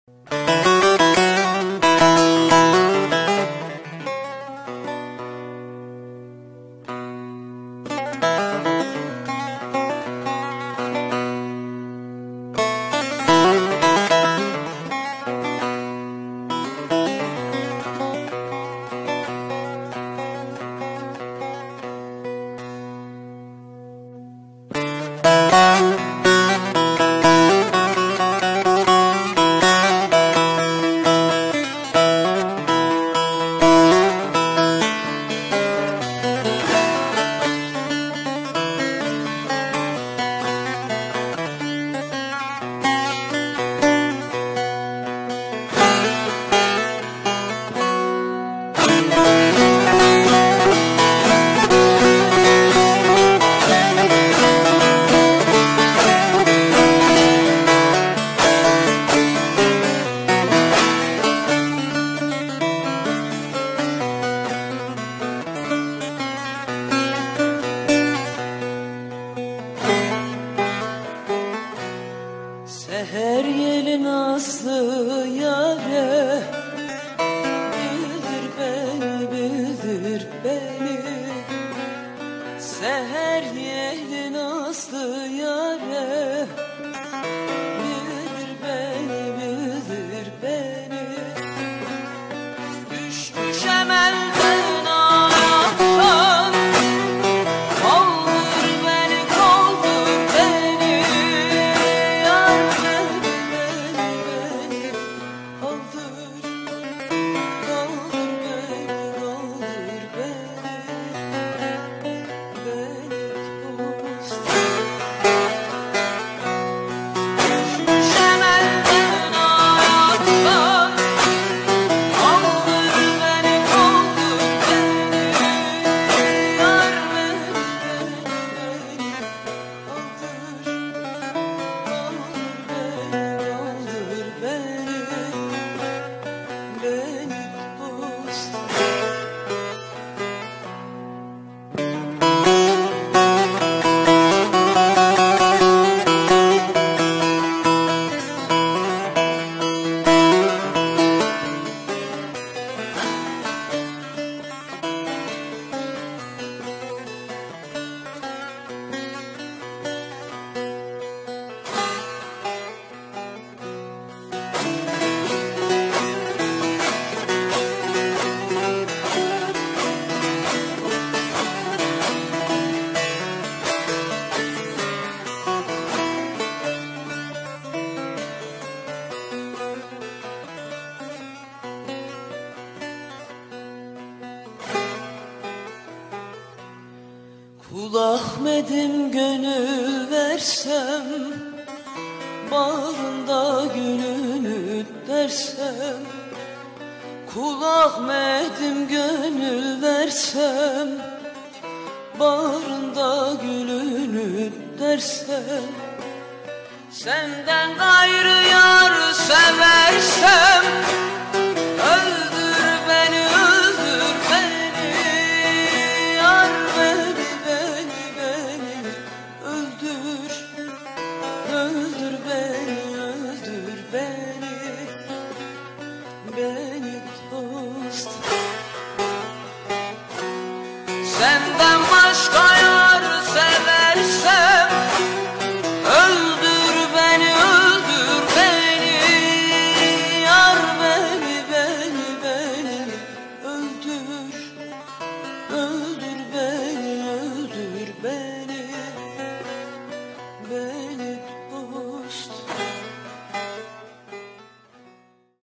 Seher yeli nazlı yâre, bildir beni. Seher yeli nazlı yâre, bildir beni. Düşmüş emelden ağlattan, kaldır beni, kaldır beni. Yar beni, kaldır, kaldır beni, beni dost. Düşmüş emelden ağlattan, kaldır beni, kaldır beni. Yar beni, kaldır beni dost. Kul Ahmet'im gönül versem, bağrında gülünü dersem. Kul Ahmet'im gönül versem, bağrında gülünü dersem. Senden gayrı yar seversem, öldür beni, öldür beni. Yar beni, öldür, öldür beni dost. Senden başka